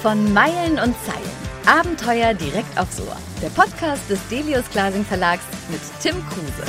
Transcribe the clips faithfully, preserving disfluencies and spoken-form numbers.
Von Meilen und Zeilen. Abenteuer direkt aufs Ohr. Der Podcast des Delius Glasing Verlags mit Tim Kruse.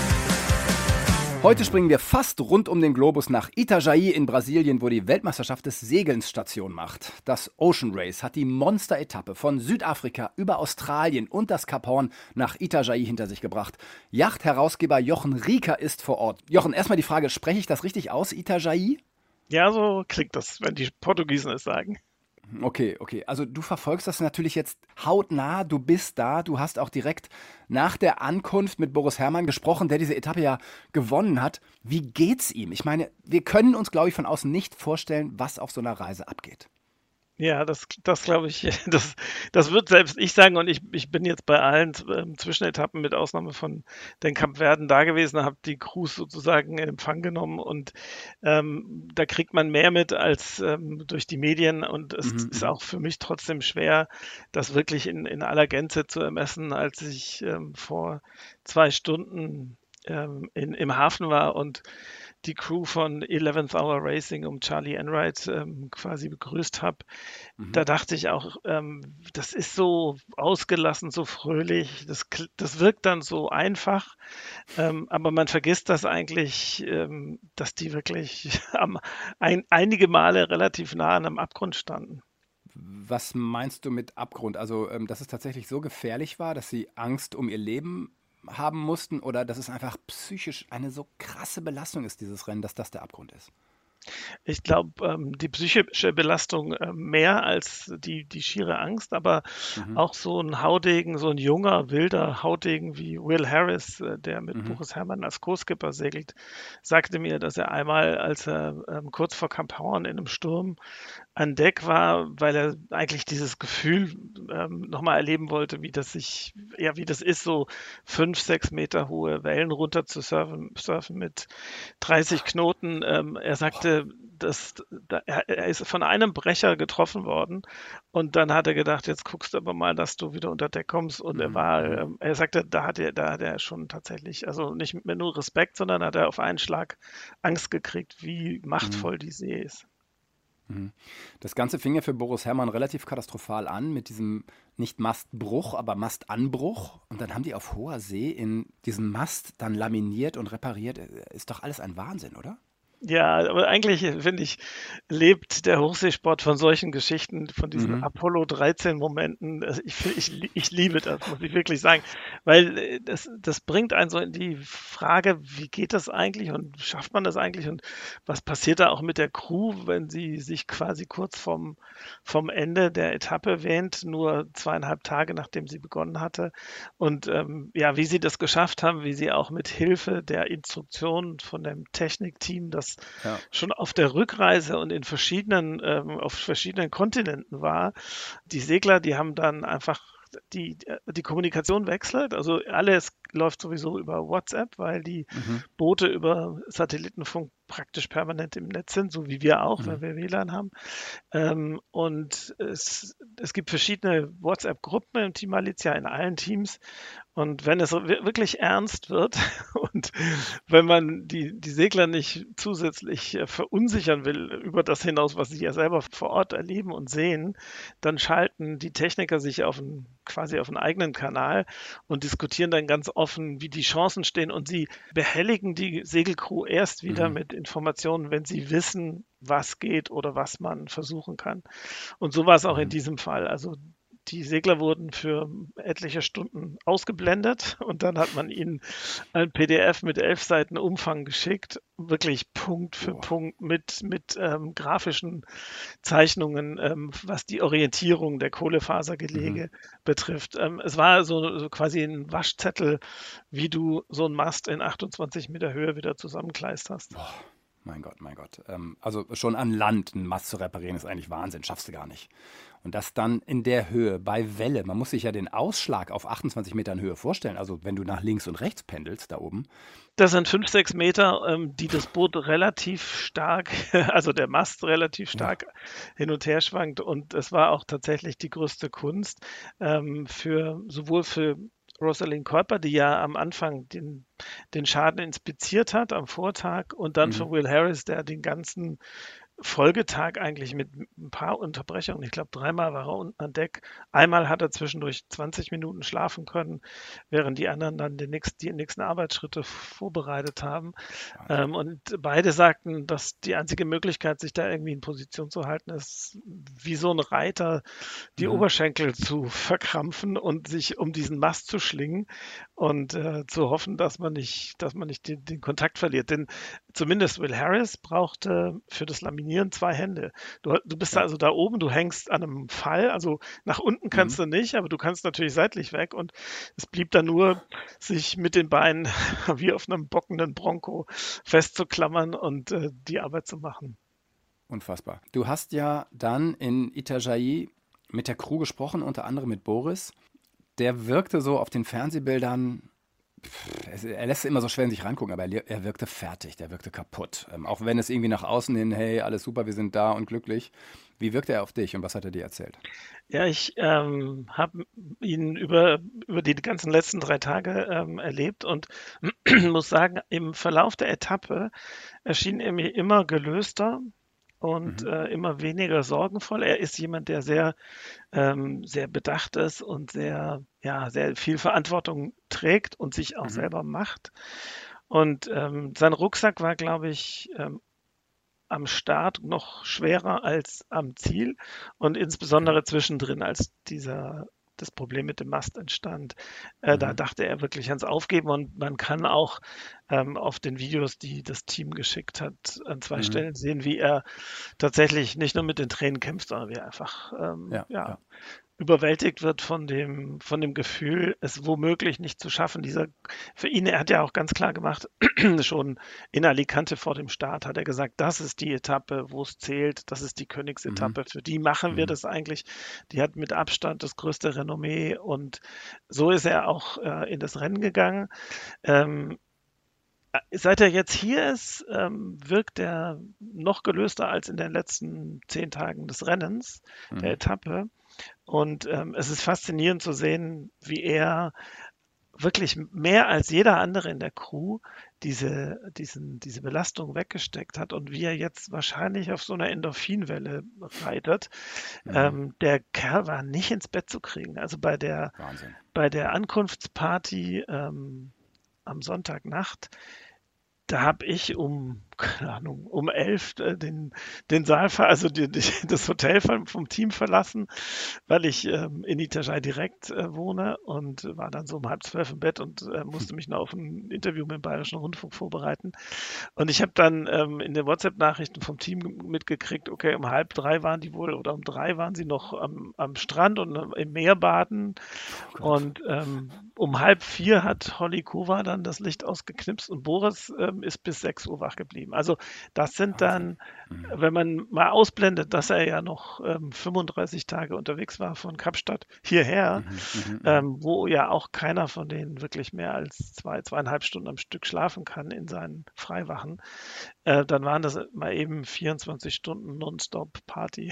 Heute springen wir fast rund um den Globus nach Itajaí in Brasilien, wo die Weltmeisterschaft des Segelns Station macht. Das Ocean Race hat die Monster-Etappe von Südafrika über Australien und das Kap Horn nach Itajaí hinter sich gebracht. Yacht-Herausgeber Jochen Rieker ist vor Ort. Jochen, erstmal die Frage, spreche ich das richtig aus, Itajaí? Ja, so klingt das, wenn die Portugiesen es sagen. Okay, okay. Also du verfolgst das natürlich jetzt hautnah, du bist da, du hast auch direkt nach der Ankunft mit Boris Herrmann gesprochen, der diese Etappe ja gewonnen hat. Wie geht's ihm? Ich meine, wir können uns, glaube ich, von außen nicht vorstellen, was auf so einer Reise abgeht. Ja, das, das glaube ich, das, das wird selbst ich sagen, und ich, ich bin jetzt bei allen ähm, Zwischenetappen mit Ausnahme von den Kapverden da gewesen, habe die Crews sozusagen in Empfang genommen und ähm, da kriegt man mehr mit als ähm, durch die Medien und es Mhm, ist mhm. auch für mich trotzdem schwer, das wirklich in, in aller Gänze zu ermessen, als ich ähm, vor zwei Stunden ähm, in, im Hafen war und die Crew von eleventh Hour Racing um Charlie Enright ähm, quasi begrüßt habe. Da Mhm. dachte ich auch, ähm, das ist so ausgelassen, so fröhlich, das, kl- das wirkt dann so einfach, ähm, aber man vergisst das eigentlich, ähm, dass die wirklich am, ein, einige Male relativ nah an einem Abgrund standen. Was meinst du mit Abgrund? Also, ähm, dass es tatsächlich so gefährlich war, dass sie Angst um ihr Leben haben mussten oder dass es einfach psychisch eine so krasse Belastung ist, dieses Rennen, dass das der Abgrund ist? Ich glaube, ähm, die psychische Belastung äh, mehr als die, die schiere Angst, aber Mhm. auch so ein Haudegen, so ein junger, wilder Haudegen wie Will Harris, äh, der mit Mhm. Boris Herrmann als Co-Skipper segelt, sagte mir, dass er einmal, als er ähm, kurz vor Kap Horn in einem Sturm an Deck war, weil er eigentlich dieses Gefühl ähm, nochmal erleben wollte, wie das sich, ja, wie das ist, so fünf, sechs Meter hohe Wellen runter zu surfen, surfen mit dreißig Knoten. Ähm, er sagte, dass, da, er, er ist von einem Brecher getroffen worden und dann hat er gedacht, jetzt guckst du aber mal, dass du wieder unter Deck kommst und er Mhm. war, Mhm. ähm, er sagte, da hat er, da hat er schon tatsächlich, also nicht mehr nur Respekt, sondern hat er auf einen Schlag Angst gekriegt, wie Mhm. machtvoll die See ist. Mhm. Das Ganze fing ja für Boris Herrmann relativ katastrophal an mit diesem nicht Mastbruch, aber Mastanbruch. Und dann haben die auf hoher See in diesen Mast dann laminiert und repariert. Ist doch alles ein Wahnsinn, oder? Ja, aber eigentlich, äh, finde ich, lebt der Hochseesport von solchen Geschichten, von diesen Mhm. Apollo dreizehn Momenten. Also ich, find- ich, lie- ich liebe das, muss ich wirklich sagen, weil äh, das, das bringt einen so in die Frage, wie geht das eigentlich und schafft man das eigentlich und was passiert da auch mit der Crew, wenn sie sich quasi kurz vom, vom Ende der Etappe wähnt, nur zweieinhalb Tage nachdem sie begonnen hatte. Und ähm, ja, wie sie das geschafft haben, wie sie auch mit Hilfe der Instruktion von dem Technikteam das Ja. schon auf der Rückreise und in verschiedenen, ähm, auf verschiedenen Kontinenten war. Die Segler, die haben dann einfach die, die Kommunikation wechselt. Also alles läuft sowieso über WhatsApp, weil die Mhm. Boote über Satellitenfunk praktisch permanent im Netz sind, so wie wir auch, Mhm. weil wir W L A N haben. Ähm, und es, es gibt verschiedene WhatsApp-Gruppen im Team Malizia, in allen Teams. Und wenn es wi- wirklich ernst wird und wenn man die, die Segler nicht zusätzlich äh, verunsichern will über das hinaus, was sie ja selber vor Ort erleben und sehen, dann schalten die Techniker sich auf einen, quasi auf einen eigenen Kanal und diskutieren dann ganz offen, wie die Chancen stehen. Und sie behelligen die Segelcrew erst wieder Mhm. mit Informationen, wenn sie wissen, was geht oder was man versuchen kann. Und so war es auch in Mhm. diesem Fall. Also die Segler wurden für etliche Stunden ausgeblendet und dann hat man ihnen ein P D F mit elf Seiten Umfang geschickt, wirklich Punkt für Boah. Punkt mit, mit ähm, grafischen Zeichnungen, ähm, was die Orientierung der Mhm. Kohlefasergelege betrifft. Ähm, es war so, so quasi ein Waschzettel, wie du so einen Mast in achtundzwanzig Meter Höhe wieder zusammenkleisterst. Boah. Mein Gott, mein Gott. Ähm, also schon an Land einen Mast zu reparieren, ist eigentlich Wahnsinn. Schaffst du gar nicht. Und das dann in der Höhe, bei Welle. Man muss sich ja den Ausschlag auf achtundzwanzig Metern Höhe vorstellen. Also wenn du nach links und rechts pendelst, da oben. Das sind fünf, sechs Meter, ähm, die das Boot relativ stark, also der Mast relativ Ja. stark hin und her schwankt. Und es war auch tatsächlich die größte Kunst ähm, für sowohl für Rosalind Kuiper, die ja am Anfang den, den Schaden inspiziert hat am Vortag, und dann Mhm. für Will Harris, der den ganzen Folgetag eigentlich mit ein paar Unterbrechungen. Ich glaube, dreimal war er unten an Deck. Einmal hat er zwischendurch zwanzig Minuten schlafen können, während die anderen dann den nächsten, die nächsten Arbeitsschritte vorbereitet haben. Ähm, und beide sagten, dass die einzige Möglichkeit, sich da irgendwie in Position zu halten, ist, wie so ein Reiter die Mhm. Oberschenkel zu verkrampfen und sich um diesen Mast zu schlingen und äh, zu hoffen, dass man nicht, dass man nicht den, den Kontakt verliert. Denn zumindest Will Harris brauchte für das Laminieren zwei Hände. Du, du bist Ja. also da oben, du hängst an einem Pfeil, also nach unten kannst Mhm. du nicht, aber du kannst natürlich seitlich weg und es blieb dann nur, sich mit den Beinen wie auf einem bockenden Bronco festzuklammern und äh, die Arbeit zu machen. Unfassbar. Du hast ja dann in Itajaí mit der Crew gesprochen, unter anderem mit Boris. Der wirkte so auf den Fernsehbildern, pff, es- er lässt immer so schwer in sich reingucken, aber er, li- er wirkte fertig, der wirkte kaputt. Ähm, auch wenn es irgendwie nach außen hin, hey, alles super, wir sind da und glücklich. Wie wirkte er auf dich und was hat er dir erzählt? Ja, ich ähm, habe ihn über, über die ganzen letzten drei Tage ähm, erlebt und muss sagen, im Verlauf der Etappe erschien er mir immer gelöster und Mhm. äh, immer weniger sorgenvoll. Er ist jemand, der sehr, ähm, sehr bedacht ist und sehr, ja, sehr viel Verantwortung trägt und sich auch Mhm. selber macht. Und ähm, sein Rucksack war, glaube ich, ähm, am Start noch schwerer als am Ziel und Okay. insbesondere zwischendrin, als dieser das Problem mit dem Mast entstand, äh, da Mhm. dachte er wirklich ans Aufgeben und man kann auch ähm, auf den Videos, die das Team geschickt hat, an zwei Mhm. Stellen sehen, wie er tatsächlich nicht nur mit den Tränen kämpft, sondern wie er einfach ähm, Ja, ja, ja. überwältigt wird von dem, von dem Gefühl, es womöglich nicht zu schaffen. Dieser, für ihn, er hat ja auch ganz klar gemacht, schon in Alicante vor dem Start hat er gesagt, das ist die Etappe, wo es zählt, das ist die Mhm. Königsetappe, für die machen wir Mhm. das eigentlich. Die hat mit Abstand das größte Renommee und so ist er auch äh, in das Rennen gegangen. Ähm, Seit er jetzt hier ist, ähm, wirkt er noch gelöster als in den letzten zehn Tagen des Rennens, der Mhm. Etappe. Und ähm, es ist faszinierend zu sehen, wie er wirklich mehr als jeder andere in der Crew diese, diesen, diese Belastung weggesteckt hat und wie er jetzt wahrscheinlich auf so einer Endorphinwelle reitet. Mhm. Ähm, der Kerl war nicht ins Bett zu kriegen. Also bei der, Wahnsinn. bei der Ankunftsparty ähm, am Sonntagnacht, da habe ich um, keine Ahnung, um elf äh, den, den Saal, ver also die, die, das Hotel vom, vom Team verlassen, weil ich ähm, in Itajaí direkt äh, wohne und war dann so um halb zwölf im Bett und äh, musste mich noch auf ein Interview mit dem Bayerischen Rundfunk vorbereiten. Und ich habe dann ähm, in den WhatsApp-Nachrichten vom Team mitgekriegt, okay, um halb drei waren die wohl oder um drei waren sie noch am, am Strand und ähm, im Meer baden. Oh Gott. Und ähm, um halb vier hat Holly Kova dann das Licht ausgeknipst und Boris ähm, ist bis sechs Uhr wach geblieben. Also das sind Wahnsinn. dann, Mhm. wenn man mal ausblendet, dass er ja noch ähm, fünfunddreißig Tage unterwegs war von Kapstadt hierher, Mhm. Mhm. Mhm. ähm, wo ja auch keiner von denen wirklich mehr als zwei, zweieinhalb Stunden am Stück schlafen kann in seinen Freiwachen, äh, dann waren das mal eben vierundzwanzig Stunden Nonstop-Party.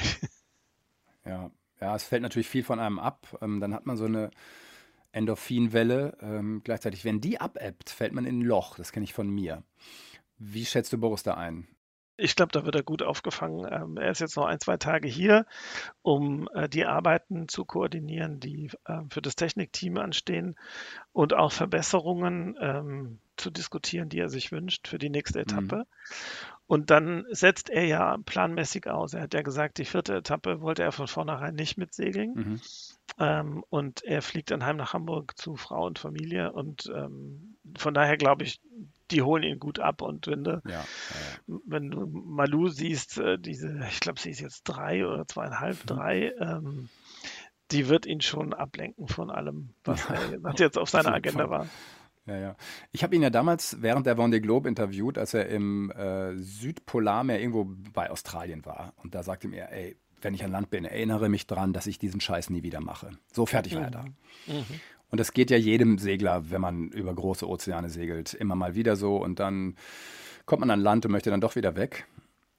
Ja. Ja, es fällt natürlich viel von einem ab. Ähm, dann hat man so eine Endorphinwelle. Ähm, gleichzeitig, wenn die abebbt, fällt man in ein Loch. Das kenne ich von mir. Wie schätzt du Boris da ein? Ich glaube, da wird er gut aufgefangen. Ähm, er ist jetzt noch ein, zwei Tage hier, um äh, die Arbeiten zu koordinieren, die äh, für das Technikteam anstehen und auch Verbesserungen ähm, zu diskutieren, die er sich wünscht für die nächste Mhm. Etappe. Und dann setzt er ja planmäßig aus. Er hat ja gesagt, die vierte Etappe wollte er von vornherein nicht mitsegeln. Mhm. Ähm, und er fliegt dann heim nach Hamburg zu Frau und Familie. Und ähm, von daher glaube ich, die holen ihn gut ab. Und wenn du, Ja, ja, ja. wenn du Malou siehst, äh, diese, ich glaube, sie ist jetzt drei oder zweieinhalb, drei, ähm, die wird ihn schon ablenken von allem, was Ja, er was jetzt auf auf seiner jeden Agenda Fall. war. Ja, ja. Ich habe ihn ja damals während der Vendée Globe interviewt, als er im äh, Südpolarmeer irgendwo bei Australien war. Und da sagte mir, ey, wenn ich an Land bin, erinnere mich dran, dass ich diesen Scheiß nie wieder mache. So fertig war er da. Mhm. Mhm. Und das geht ja jedem Segler, wenn man über große Ozeane segelt, immer mal wieder so. Und dann kommt man an Land und möchte dann doch wieder weg.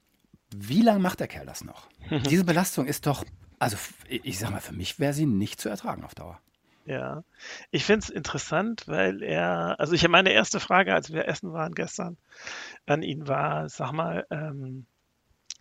Wie lange macht der Kerl das noch? Diese Belastung ist doch, also ich sag mal, für mich wäre sie nicht zu ertragen auf Dauer. Ja, ich finde es interessant, weil er, also ich meine erste Frage, als wir essen waren gestern, an ihn war, sag mal, ähm,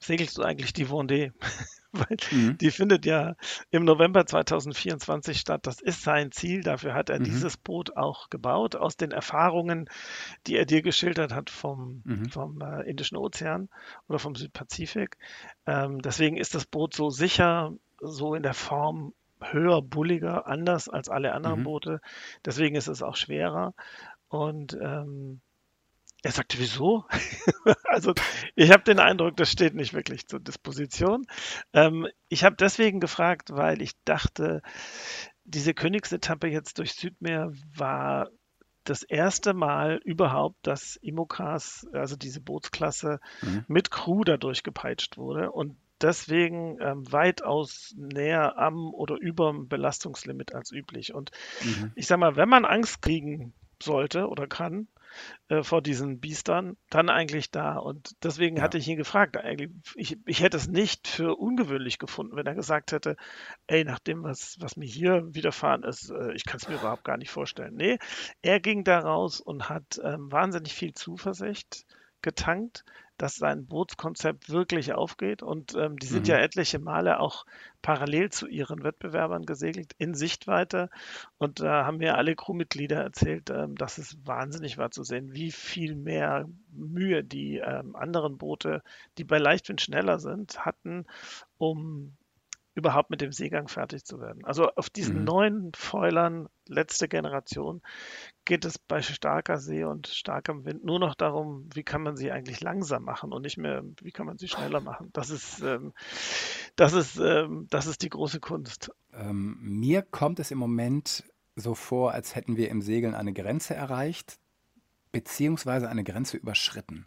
segelst du eigentlich die Vendée? Weil Mhm. die findet ja im November zweitausendvierundzwanzig statt. Das ist sein Ziel. Dafür hat er Mhm. dieses Boot auch gebaut, aus den Erfahrungen, die er dir geschildert hat vom, Mhm. vom äh, Indischen Ozean oder vom Südpazifik. Ähm, deswegen ist das Boot so sicher, so in der Form höher, bulliger, anders als alle anderen Mhm. Boote. Deswegen ist es auch schwerer. Und ähm, er sagte, wieso? Also ich habe den Eindruck, das steht nicht wirklich zur Disposition. Ähm, ich habe deswegen gefragt, weil ich dachte, diese Königsetappe jetzt durch Südmeer war das erste Mal überhaupt, dass IMOCAS, also diese Bootsklasse, Mhm. mit Crew dadurch gepeitscht wurde und deswegen ähm, weitaus näher am oder über dem Belastungslimit als üblich. Und Mhm. ich sage mal, wenn man Angst kriegen sollte oder kann, äh, vor diesen Biestern, dann eigentlich da. Und deswegen Ja. hatte ich ihn gefragt. Eigentlich, ich, ich hätte es nicht für ungewöhnlich gefunden, wenn er gesagt hätte, ey, nach dem, was, was mir hier widerfahren ist, äh, ich kann es mir überhaupt gar nicht vorstellen. Nee, er ging da raus und hat ähm, wahnsinnig viel Zuversicht getankt, dass sein Bootskonzept wirklich aufgeht. Und ähm, die sind ja Mhm. etliche Male auch parallel zu ihren Wettbewerbern gesegelt, in Sichtweite. Und da haben mir alle Crewmitglieder erzählt, ähm, dass es wahnsinnig war zu sehen, wie viel mehr Mühe die ähm, anderen Boote, die bei Leichtwind schneller sind, hatten, um überhaupt mit dem Seegang fertig zu werden. Also auf diesen Mhm. neuen Foilern, letzte Generation, geht es bei starker See und starkem Wind nur noch darum, wie kann man sie eigentlich langsam machen und nicht mehr, wie kann man sie schneller machen. Das ist, ähm, das ist, ähm, das ist die große Kunst. Ähm, mir kommt es im Moment so vor, als hätten wir im Segeln eine Grenze erreicht, beziehungsweise eine Grenze überschritten.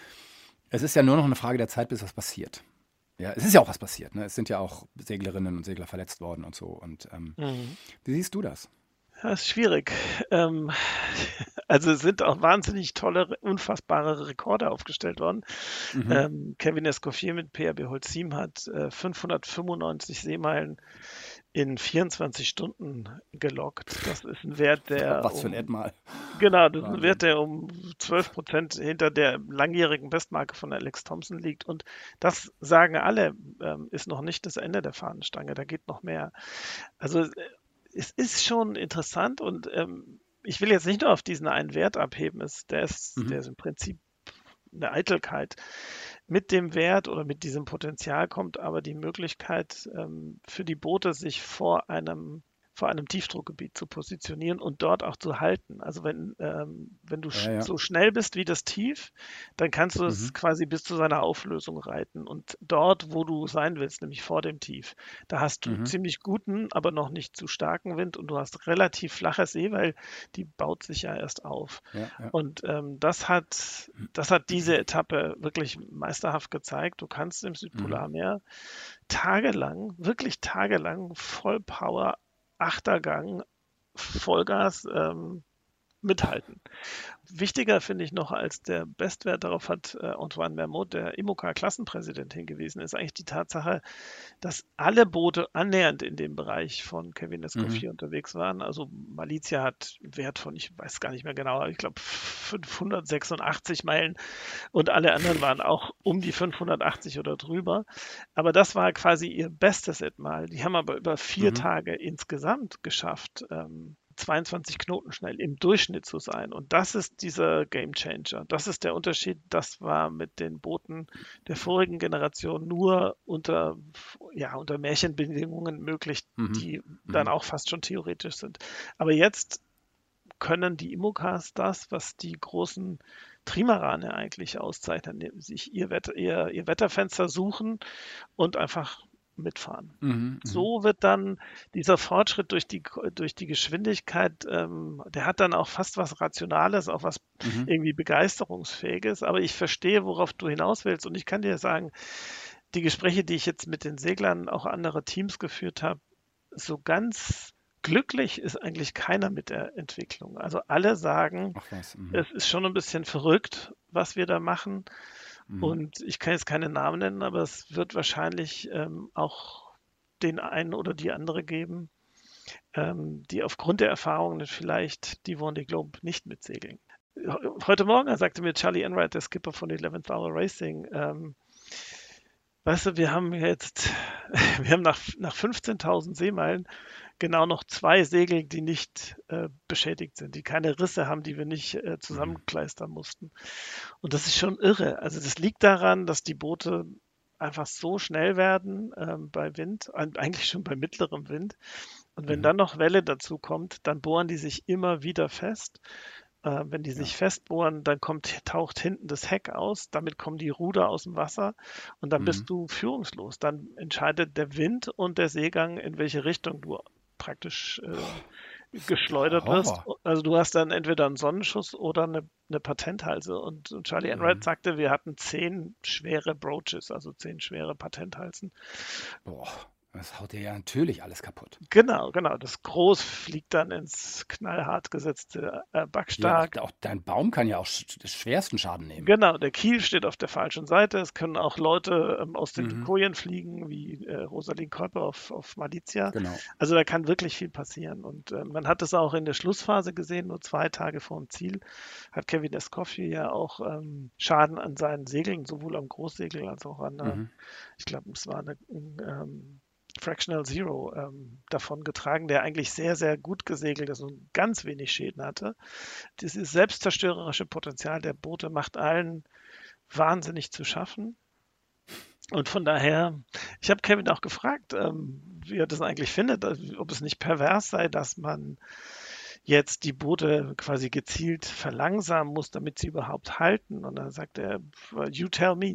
Es ist ja nur noch eine Frage der Zeit, bis was passiert. Ja, es ist ja auch was passiert. Ne? Es sind ja auch Seglerinnen und Segler verletzt worden und so. Und ähm, Mhm. wie siehst du das? Das ist schwierig. Ähm, also es sind auch wahnsinnig tolle, unfassbare Rekorde aufgestellt worden. Mhm. Ähm, Kevin Escoffier mit P R B Holcim hat äh, fünfhundertfünfundneunzig Seemeilen in vierundzwanzig Stunden gelockt. Das ist ein Wert, der Was für ein um, Edmal. genau, das ist ein Wert, Wahnsinn. der um zwölf Prozent hinter der langjährigen Bestmarke von Alex Thompson liegt. Und das sagen alle, ähm, ist noch nicht das Ende der Fahnenstange. Da geht noch mehr. Also es ist schon interessant und ähm, ich will jetzt nicht nur auf diesen einen Wert abheben, es, der, ist, Mhm. der ist im Prinzip eine Eitelkeit. Mit dem Wert oder mit diesem Potenzial kommt aber die Möglichkeit ähm, für die Boote, sich vor einem, vor einem Tiefdruckgebiet zu positionieren und dort auch zu halten. Also wenn, ähm, wenn du sch Ja, ja. so schnell bist wie das Tief, dann kannst du es Mhm. quasi bis zu seiner Auflösung reiten. Und dort, wo du sein willst, nämlich vor dem Tief, da hast du Mhm. ziemlich guten, aber noch nicht zu starken Wind und du hast relativ flache See, weil die baut sich ja erst auf. Ja, ja. Und ähm, das hat, das hat diese Etappe wirklich meisterhaft gezeigt. Du kannst im Mhm. Südpolarmeer tagelang, wirklich tagelang Vollpower, Achtergang, Vollgas ähm, mithalten. Wichtiger finde ich noch als der Bestwert, darauf hat äh, Antoine Mermot, der IMOCA-Klassenpräsident, hingewiesen, ist eigentlich die Tatsache, dass alle Boote annähernd in dem Bereich von Kevin Mhm. Escoffier unterwegs waren. Also Malizia hat einen Wert von, ich weiß gar nicht mehr genau, aber ich glaube fünfhundertsechsundachtzig Meilen und alle anderen waren auch um die fünfhundertachtzig oder drüber. Aber das war quasi ihr bestes Etmal. Die haben aber über vier Mhm. Tage insgesamt geschafft, ähm, zweiundzwanzig Knoten schnell im Durchschnitt zu sein. Und das ist dieser Game Changer. Das ist der Unterschied. Das war mit den Booten der vorigen Generation nur unter, ja, unter Märchenbedingungen möglich, Mhm. die dann Mhm. auch fast schon theoretisch sind. Aber jetzt können die IMOCAs das, was die großen Trimarane eigentlich auszeichnen, sich ihr, Wetter, ihr, ihr Wetterfenster suchen und einfach mitfahren. Mhm. Mhm. So wird dann dieser Fortschritt durch die, durch die Geschwindigkeit, ähm, der hat dann auch fast was Rationales, auch was Mhm. irgendwie Begeisterungsfähiges. Aber ich verstehe, worauf du hinaus willst. Und ich kann dir sagen, die Gespräche, die ich jetzt mit den Seglern auch anderer Teams geführt habe, so ganz glücklich ist eigentlich keiner mit der Entwicklung. Also alle sagen, Ach was. Mhm. es ist schon ein bisschen verrückt, was wir da machen. Mhm. Und ich kann jetzt keine Namen nennen, aber es wird wahrscheinlich ähm, auch den einen oder die andere geben, ähm, die aufgrund der Erfahrungen vielleicht die Vendée Globe nicht mitsegeln. Heute Morgen sagte mir Charlie Enright, der Skipper von eleventh Hour Racing, ähm, Weißt du, wir haben jetzt, wir haben nach, nach fünfzehntausend Seemeilen genau noch zwei Segel, die nicht äh, beschädigt sind, die keine Risse haben, die wir nicht äh, zusammenkleistern mussten. Und das ist schon irre. Also das liegt daran, dass die Boote einfach so schnell werden ähm, bei Wind, eigentlich schon bei mittlerem Wind. Und wenn Mhm. dann noch Welle dazu kommt, dann bohren die sich immer wieder fest. Äh, wenn die Ja. sich festbohren, dann kommt, taucht hinten das Heck aus, damit kommen die Ruder aus dem Wasser und dann Mhm. bist du führungslos. Dann entscheidet der Wind und der Seegang, in welche Richtung du praktisch äh, geschleudert wirst. Horror. Also du hast dann entweder einen Sonnenschuss oder eine, eine Patenthalse. Und, und Charlie Enright Mhm. sagte, wir hatten zehn schwere Broaches, also zehn schwere Patenthalsen. Boah, das haut dir ja natürlich alles kaputt. Genau, genau. Das Groß fliegt dann ins knallhart gesetzte äh, Ja, auch, Backstark. auch dein Baum kann ja auch sch schwersten Schaden nehmen. Genau, der Kiel steht auf der falschen Seite. Es können auch Leute ähm, aus den Mhm. Kojen fliegen, wie äh, Rosalind Kolper auf, auf Malizia. Genau. Also da kann wirklich viel passieren. Und äh, man hat es auch in der Schlussphase gesehen, nur zwei Tage vor dem Ziel, hat Kevin Escoffier ja auch ähm, Schaden an seinen Segeln, sowohl am Großsegel als auch an, äh, Mhm. ich glaube, es war eine ähm, Fractional Zero ähm, davon getragen, der eigentlich sehr, sehr gut gesegelt ist und ganz wenig Schäden hatte. Dieses selbstzerstörerische Potenzial der Boote macht allen wahnsinnig zu schaffen. Und von daher, ich habe Kevin auch gefragt, ähm, wie er das eigentlich findet, also ob es nicht pervers sei, dass man jetzt die Boote quasi gezielt verlangsamen muss, damit sie überhaupt halten. Und dann sagt er, you tell me.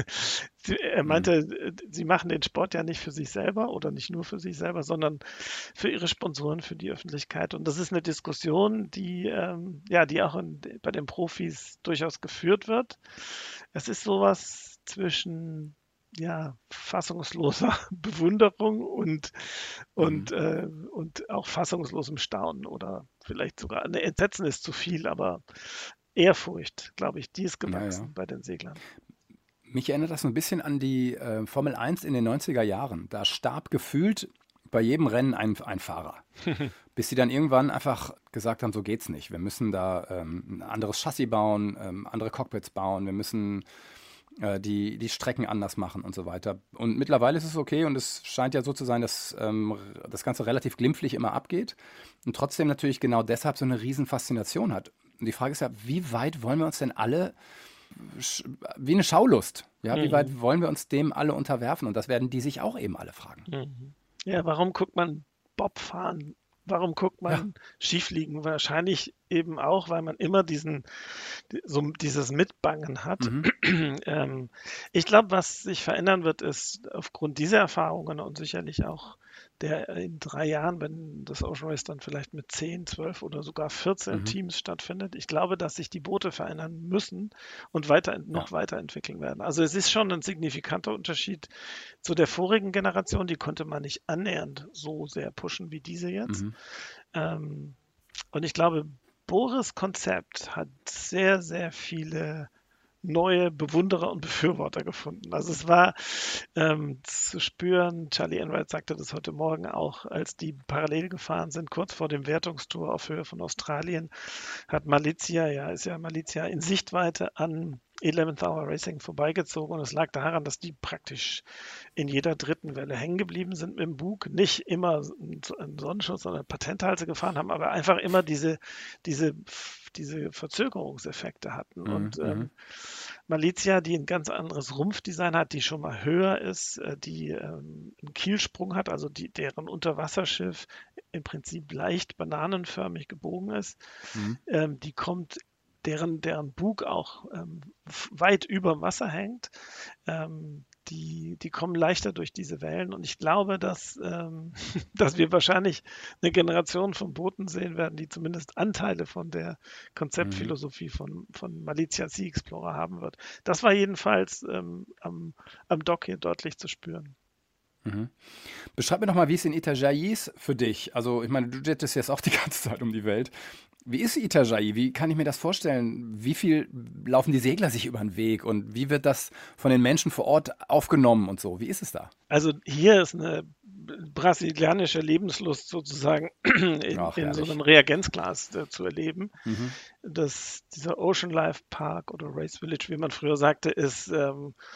Sie- Er Mhm. meinte, äh, sie machen den Sport ja nicht für sich selber oder nicht nur für sich selber, sondern für ihre Sponsoren, für die Öffentlichkeit. Und das ist eine Diskussion, die, ähm, ja, die auch in, bei den Profis durchaus geführt wird. Es ist sowas zwischen ja, fassungsloser Bewunderung und, und, Mhm. äh, und auch fassungslosem Staunen oder vielleicht sogar, ne, Entsetzen ist zu viel, aber Ehrfurcht, glaube ich, die ist Ja, ja. gewachsen bei den Seglern. Mich erinnert das so ein bisschen an die äh, Formel eins in den neunziger Jahren. Da starb gefühlt bei jedem Rennen ein, ein Fahrer. Bis sie dann irgendwann einfach gesagt haben, so geht's nicht. Wir müssen da ähm, ein anderes Chassis bauen, ähm, andere Cockpits bauen, wir müssen äh, die, die Strecken anders machen und so weiter. Und mittlerweile ist es okay und es scheint ja so zu sein, dass ähm, das Ganze relativ glimpflich immer abgeht und trotzdem natürlich genau deshalb so eine riesen Faszination hat. Und die Frage ist ja, wie weit wollen wir uns denn alle, sch- wie eine Schaulust, ja, wie Mhm. weit wollen wir uns dem alle unterwerfen? Und das werden die sich auch eben alle fragen. Mhm. Ja, warum guckt man Bob fahren? Warum guckt Ja. man Skifliegen? Wahrscheinlich eben auch, weil man immer diesen, die- so dieses Mitbangen hat. Mhm. Ähm, ich glaube, was sich verändern wird, ist aufgrund dieser Erfahrungen und sicherlich auch der in drei Jahren, wenn das Ocean Race dann vielleicht mit zehn, zwölf oder sogar vierzehn Mhm. Teams stattfindet, ich glaube, dass sich die Boote verändern müssen und weiter, noch Ja. weiterentwickeln werden. Also es ist schon ein signifikanter Unterschied zu der vorigen Generation, die konnte man nicht annähernd so sehr pushen wie diese jetzt. Mhm. Ähm, und ich glaube, Boris Konzept hat sehr, sehr viele neue Bewunderer und Befürworter gefunden. Also es war ähm, zu spüren, Charlie Enright sagte das heute Morgen auch, als die parallel gefahren sind, kurz vor dem Wertungstour auf Höhe von Australien, hat Malizia, ja, ist ja Malizia in Sichtweite an eleventh Hour Racing vorbeigezogen und es lag daran, dass die praktisch in jeder dritten Welle hängen geblieben sind mit dem Bug, nicht immer einen Sonnenschutz, sondern Patenthalse gefahren haben, aber einfach immer diese, diese, diese Verzögerungseffekte hatten. Mhm. Und Mhm. ähm, Malizia, die ein ganz anderes Rumpfdesign hat, die schon mal höher ist, äh, die ähm, einen Kielsprung hat, also die, deren Unterwasserschiff im Prinzip leicht bananenförmig gebogen ist, Mhm. ähm, die kommt, deren, deren Bug auch ähm, f- weit über dem Wasser hängt. Ähm, die, die kommen leichter durch diese Wellen und ich glaube, dass, ähm, dass wir wahrscheinlich eine Generation von Booten sehen werden, die zumindest Anteile von der Mhm. Konzeptphilosophie von, von Malizia Sea Explorer haben wird. Das war jedenfalls ähm, am, am Dock hier deutlich zu spüren. Mhm. Beschreib mir doch mal, wie es in Itajaí ist für dich. Also, ich meine, du jettest jetzt auch die ganze Zeit um die Welt. Wie ist Itajaí? Wie kann ich mir das vorstellen? Wie viel laufen die Segler sich über den Weg und wie wird das von den Menschen vor Ort aufgenommen und so? Wie ist es da? Also hier ist eine brasilianische Lebenslust sozusagen in, Ach, in so herrlich. einem Reagenzglas äh, zu erleben. Mhm. Das, dieser Ocean Life Park oder Race Village, wie man früher sagte, ist ähm,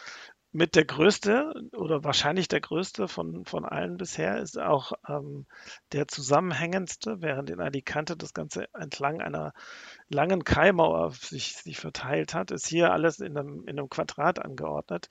mit der größte oder wahrscheinlich der größte von, von allen bisher ist auch ähm, der zusammenhängendste, während in Alicante das Ganze entlang einer langen Kaimauer sich, sich verteilt hat, ist hier alles in einem, in einem Quadrat angeordnet.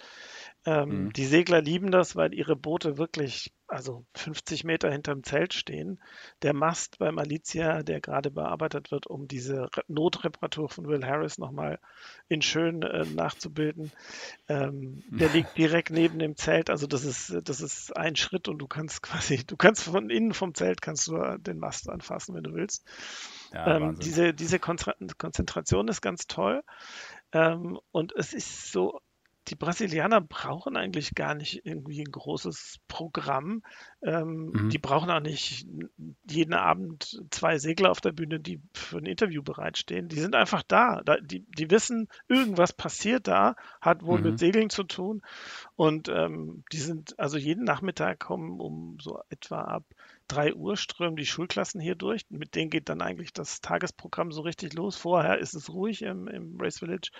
Ähm, Mhm. die Segler lieben das, weil ihre Boote wirklich, also fünfzig Meter hinterm Zelt stehen. Der Mast beim Alicia, der gerade bearbeitet wird, um diese Re- Notreparatur von Will Harris nochmal in schön äh, nachzubilden, ähm, der liegt direkt neben dem Zelt. Also das ist, das ist ein Schritt und du kannst quasi, du kannst von innen vom Zelt kannst du den Mast anfassen, wenn du willst. Ja, Ähm, Wahnsinn. diese, diese Kontra Konzentration ist ganz toll. Ähm, und es ist so, die Brasilianer brauchen eigentlich gar nicht irgendwie ein großes Programm. Ähm, Mhm. die brauchen auch nicht jeden Abend zwei Segler auf der Bühne, die für ein Interview bereitstehen. Die sind einfach da. da die, die wissen, irgendwas passiert da, hat wohl mit Mhm. Segeln zu tun. Und ähm, die sind, also jeden Nachmittag kommen um so etwa ab drei Uhr strömen die Schulklassen hier durch. Mit denen geht dann eigentlich das Tagesprogramm so richtig los. Vorher ist es ruhig im, im Race Village.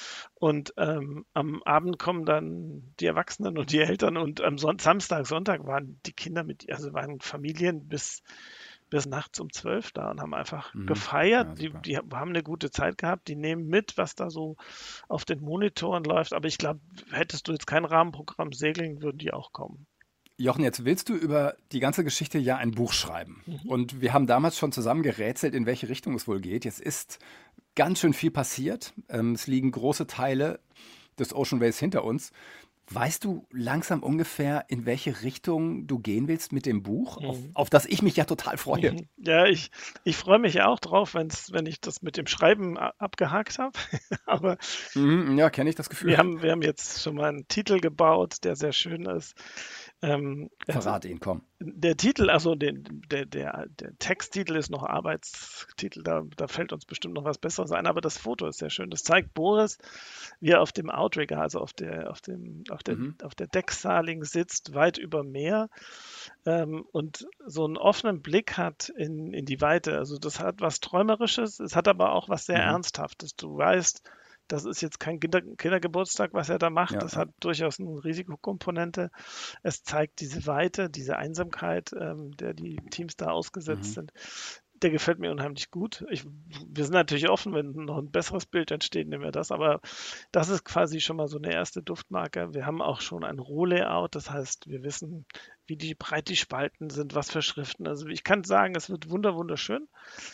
Und ähm, am Abend kommen dann die Erwachsenen und die Eltern. Und am Son Samstag, Sonntag waren die Kinder mit, also waren Familien bis, bis nachts um zwölf da und haben einfach Mhm. gefeiert. Ja, Die, super. die haben eine gute Zeit gehabt. Die nehmen mit, was da so auf den Monitoren läuft. Aber ich glaube, hättest du jetzt kein Rahmenprogramm Segeln, würden die auch kommen. Jochen, jetzt willst du über die ganze Geschichte ja ein Buch schreiben. Mhm. Und wir haben damals schon zusammen gerätselt, in welche Richtung es wohl geht. Jetzt ist ganz schön viel passiert. Ähm, es liegen große Teile des Ocean Race hinter uns. Weißt du langsam ungefähr, in welche Richtung du gehen willst mit dem Buch, auf, Mhm. auf das ich mich ja total freue? Mhm. Ja, ich, ich freue mich ja auch drauf, wenn's, wenn ich das mit dem Schreiben a- abgehakt habe. Aber Mhm, ja, kenne ich das Gefühl. wir haben, wir haben jetzt schon mal einen Titel gebaut, der sehr schön ist. Ähm, es, Verrate ihn, komm. Der Titel, also den, der, der, der Texttitel ist noch Arbeitstitel, da, da fällt uns bestimmt noch was Besseres ein, aber das Foto ist sehr schön. Das zeigt Boris, wie er auf dem Outrigger, also auf der, auf dem, auf der, Mhm. auf der Decksaling sitzt, weit über Meer, ähm, und so einen offenen Blick hat in, in die Weite. Also das hat was Träumerisches, es hat aber auch was sehr Mhm. Ernsthaftes. Du weißt, das ist jetzt kein Kinder Kindergeburtstag, was er da macht. Ja, Das ja. hat durchaus eine Risikokomponente. Es zeigt diese Weite, diese Einsamkeit, ähm, der die Teams da ausgesetzt Mhm. sind. Der gefällt mir unheimlich gut. Ich, wir sind natürlich offen, wenn noch ein besseres Bild entsteht, nehmen wir das. Aber das ist quasi schon mal so eine erste Duftmarke. Wir haben auch schon ein Rohlayout, das heißt, wir wissen, wie die, breit die Spalten sind, was für Schriften. Also ich kann sagen, es wird wunder wunderschön.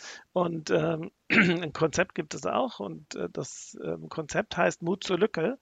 Und ähm, ein Konzept gibt es auch. Und äh, das ähm, Konzept heißt Mut zur Lücke.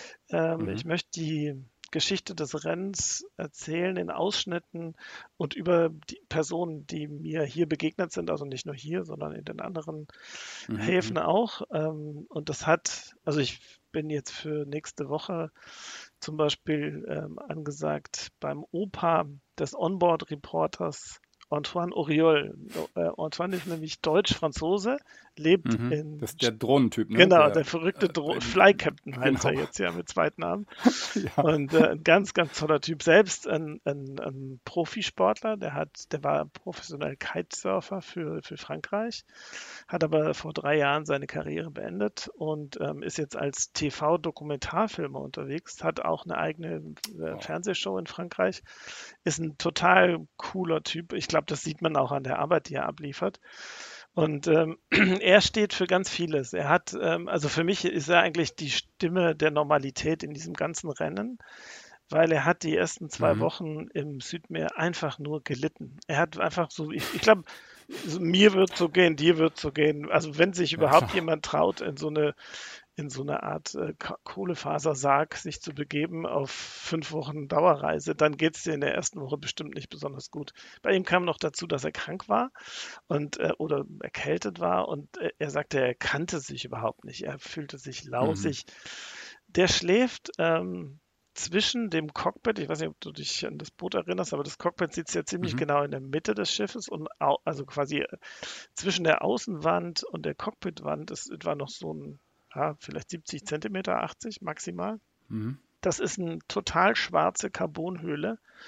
Ähm, Mhm. ich möchte die Geschichte des Rennens erzählen in Ausschnitten und über die Personen, die mir hier begegnet sind, also nicht nur hier, sondern in den anderen Mhm. Häfen Mhm. auch. Ähm, und das hat, also ich bin jetzt für nächste Woche zum Beispiel ähm, angesagt beim Opa des Onboard-Reporters Antoine Auriol. Äh, Antoine ist nämlich Deutsch-Franzose, lebt Mhm. in Das ist der Drohnentyp, ne? Genau, Der der verrückte äh, Dro Fly in, Captain heißt er genau. jetzt ja mit Zweitnamen. Ja. Und äh, ein ganz, ganz toller Typ. Selbst ein, ein, ein Profisportler, der hat, der war professionell Kitesurfer für, für Frankreich, hat aber vor drei Jahren seine Karriere beendet und ähm, ist jetzt als T V-Dokumentarfilmer unterwegs, hat auch eine eigene äh, Wow. Fernsehshow in Frankreich, ist ein total cooler Typ. Ich glaube, das sieht man auch an der Arbeit, die er abliefert. Und ähm, er steht für ganz vieles. Er hat, ähm, also für mich ist er eigentlich die Stimme der Normalität in diesem ganzen Rennen, weil er hat die ersten zwei Mhm. Wochen im Südmeer einfach nur gelitten. Er hat einfach so, ich, ich glaube, so, mir wird so gehen, dir wird so gehen. Also wenn sich Ja, klar. überhaupt jemand traut, in so eine in so eine Art äh, Kohlefasersarg sich zu begeben auf fünf Wochen Dauerreise, dann geht es dir in der ersten Woche bestimmt nicht besonders gut. Bei ihm kam noch dazu, dass er krank war und äh, oder erkältet war und äh, er sagte, er kannte sich überhaupt nicht. Er fühlte sich Mhm. lausig. Der schläft ähm, zwischen dem Cockpit, ich weiß nicht, ob du dich an das Boot erinnerst, aber das Cockpit sitzt ja ziemlich Mhm. genau in der Mitte des Schiffes und au also quasi äh, zwischen der Außenwand und der Cockpitwand ist etwa noch so ein, ja, vielleicht siebzig Zentimeter, achtzig maximal. Mhm. Das ist eine total schwarze Carbonhöhle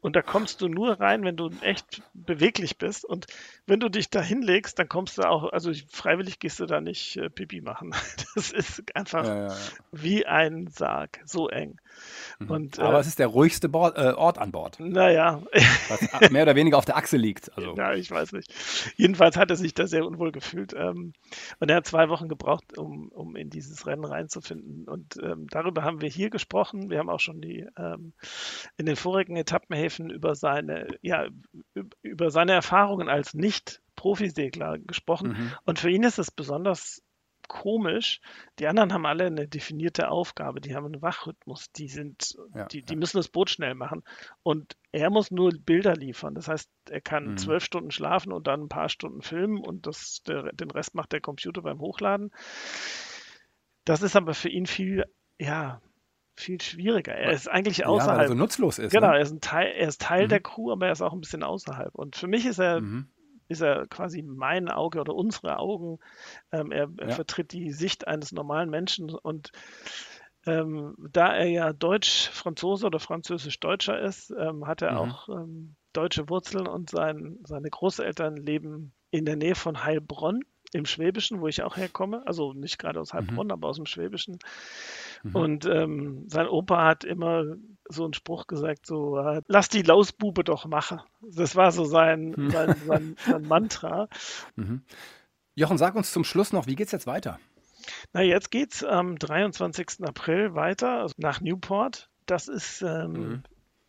Und da kommst du nur rein, wenn du echt beweglich bist. Und wenn du dich da hinlegst, dann kommst du auch, also freiwillig gehst du da nicht äh, Pipi machen. Das ist einfach Ja, ja, ja. wie ein Sarg, so eng. Mhm. Und, Aber äh, es ist der ruhigste Bord, äh, Ort an Bord, naja, was mehr oder weniger auf der Achse liegt. Also, ja, ich weiß nicht. Jedenfalls hat er sich da sehr unwohl gefühlt. Ähm, und er hat zwei Wochen gebraucht, um, um in dieses Rennen reinzufinden. Und ähm, darüber haben wir hier gesprochen. Wir haben auch schon die ähm, in den vorigen Etappenhäfen über seine, ja, über seine Erfahrungen als Nicht-Profisegler gesprochen. Mhm. Und für ihn ist es besonders komisch. Die anderen haben alle eine definierte Aufgabe, die haben einen Wachrhythmus, die sind, Ja, die, die ja. müssen das Boot schnell machen. Und er muss nur Bilder liefern. Das heißt, er kann Mhm. zwölf Stunden schlafen und dann ein paar Stunden filmen und das, der, den Rest macht der Computer beim Hochladen. Das ist aber für ihn viel, ja, viel schwieriger. Er ist eigentlich Ja, weil er außerhalb. so nutzlos ist. Genau, Ne? er ist ein Teil, er ist Teil Mhm. der Crew, aber er ist auch ein bisschen außerhalb. Und für mich ist er Mhm. ist er quasi mein Auge oder unsere Augen. Ähm, er er Ja. vertritt die Sicht eines normalen Menschen und ähm, da er ja Deutsch-Franzose oder Französisch-Deutscher ist, ähm, hat er Mhm. auch ähm, deutsche Wurzeln und sein, seine Großeltern leben in der Nähe von Heilbronn im Schwäbischen, wo ich auch herkomme. Also nicht gerade aus Heilbronn, aber aus dem Schwäbischen. Mhm. Und ähm, sein Opa hat immer so einen Spruch gesagt, so, äh, lass die Lausbube doch machen. Das war so sein, sein, sein, sein Mantra. Mhm. Jochen, sag uns zum Schluss noch, wie geht's jetzt weiter? Na, jetzt geht's am dreiundzwanzigsten April weiter, also nach Newport. Das ist, ähm, Mhm.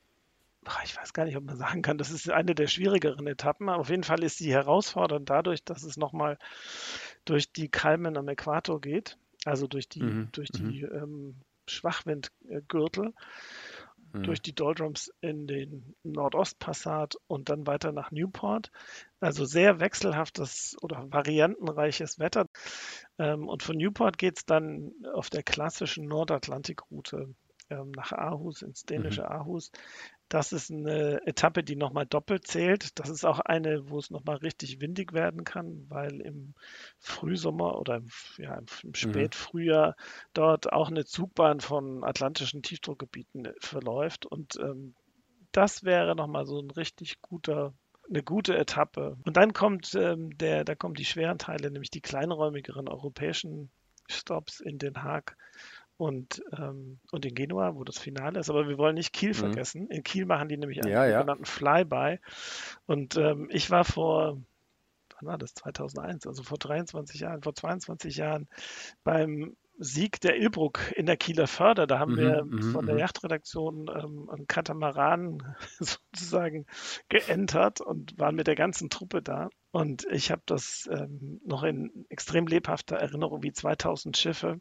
ach, ich weiß gar nicht, ob man sagen kann, das ist eine der schwierigeren Etappen. Auf jeden Fall ist sie herausfordernd dadurch, dass es nochmal durch die Kalmen am Äquator geht, also durch die, Mhm. durch Mhm. die ähm, Schwachwindgürtel, Mhm. durch die Doldrums in den Nordostpassat und dann weiter nach Newport. Also sehr wechselhaftes oder variantenreiches Wetter. Ähm, und von Newport geht es dann auf der klassischen Nordatlantikroute ähm, nach Aarhus, ins dänische Mhm. Aarhus. Das ist eine Etappe, die nochmal doppelt zählt. Das ist auch eine, wo es nochmal richtig windig werden kann, weil im Frühsommer oder im, ja, im Mhm. Spätfrühjahr dort auch eine Zugbahn von atlantischen Tiefdruckgebieten verläuft. Und ähm, das wäre nochmal so ein richtig guter, eine gute Etappe. Und dann kommt ähm, der, da kommen die schweren Teile, nämlich die kleinräumigeren europäischen Stops in Den Haag und, ähm, und in Genua, wo das Finale ist. Aber wir wollen nicht Kiel Mhm. vergessen. In Kiel machen die nämlich einen Ja, ja. sogenannten Flyby. Und ähm, ich war vor, wann war das? zweitausendeins, also vor dreiundzwanzig Jahren, vor zweiundzwanzig Jahren beim Sieg der Ilbruck in der Kieler Förder. Da haben Mhm. wir Mhm. von der Mhm. Yachtredaktion ähm, einen Katamaran sozusagen geentert und waren mit der ganzen Truppe da. Und ich habe das ähm, noch in extrem lebhafter Erinnerung, wie zweitausend Schiffe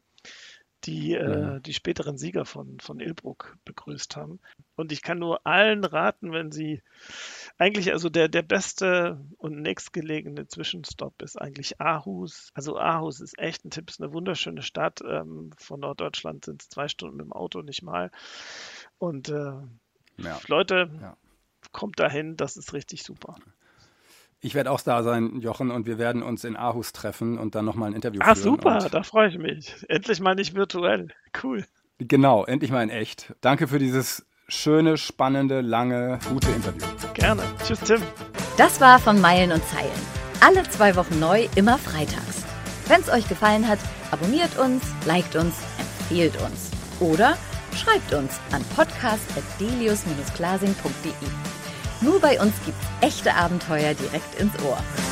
die Mhm. äh, die späteren Sieger von, von Ilbruck begrüßt haben. Und ich kann nur allen raten, wenn sie eigentlich, also der, der beste und nächstgelegene Zwischenstopp ist eigentlich Aarhus. Also Aarhus ist echt ein Tipp, ist eine wunderschöne Stadt. Ähm, von Norddeutschland sind es zwei Stunden mit dem Auto, nicht mal. Und äh, Ja. Leute, Ja. kommt dahin, das ist richtig super. Ich werde auch da sein, Jochen, und wir werden uns in Aarhus treffen und dann nochmal ein Interview Ah, führen. super, Und da freue ich mich. Endlich mal nicht virtuell. Cool. genau, endlich mal in echt. Danke für dieses schöne, spannende, lange, gute Interview. Gerne. Tschüss, Tim. Das war von Meilen und Zeilen. Alle zwei Wochen neu, immer freitags. Wenn es euch gefallen hat, abonniert uns, liked uns, empfehlt uns. Oder schreibt uns an podcast at delius Bindestrich glasing punkt de. Nur bei uns gibt's echte Abenteuer direkt ins Ohr.